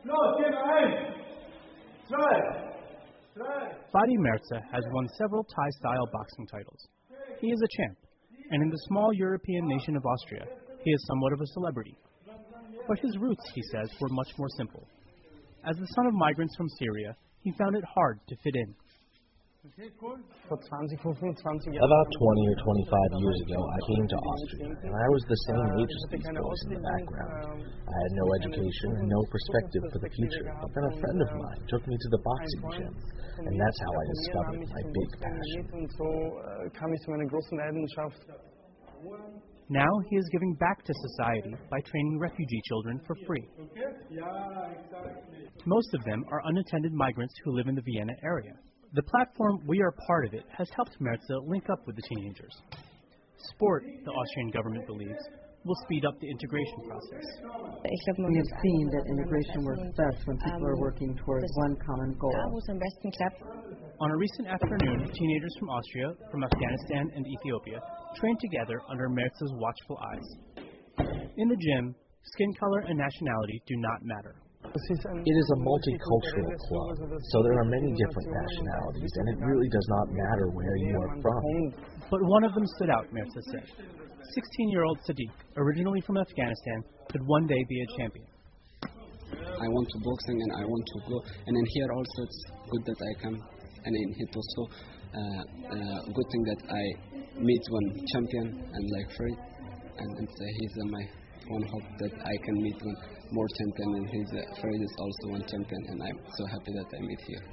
Fadi Merza has won several Thai-style boxing titles. He is a champ, and in the small European nation of Austria, he is somewhat of a celebrity. But his roots, he says, were much more simple. As the son of migrants from Syria, he found it hard to fit in. About 20 or 25 years ago, I came to Austria, and I was the same age as these boys in the background. I had no education and no perspective for the future, but then a friend of mine took me to the boxing gym, and that's how I discovered my big passion. Now he is giving back to society by training refugee children for free. Most of them are unattended migrants who live in the Vienna area. The platform We Are Part of It has helped Merza link up with the teenagers. Sport, the Austrian government believes, will speed up the integration process. We have seen that integration works best when people are working towards one common goal. On a recent afternoon, teenagers from Austria, from Afghanistan, and Ethiopia trained together under Merza's watchful eyes. In the gym, skin color and nationality do not matter. It is a multicultural club, so there are many different nationalities, and it really does not matter where you are from. But one of them stood out, Merza said. 16-year-old Sadiq, originally from Afghanistan, could one day be a champion. I want to boxing and I want to go, and in here also it's good that I come, and in it also good thing that I meet one champion and like Fred, and he's my one hope that I can meet one more champion, and his Fred is also one champion, and I'm so happy that I meet here.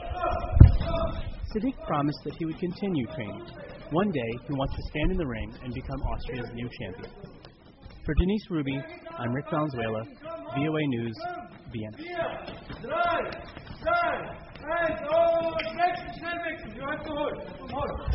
Sadiq promised that he would continue training. One day, he wants to stand in the ring and become Austria's new champion. For Denise Ruby, I'm Rick Valenzuela, VOA News, Vienna.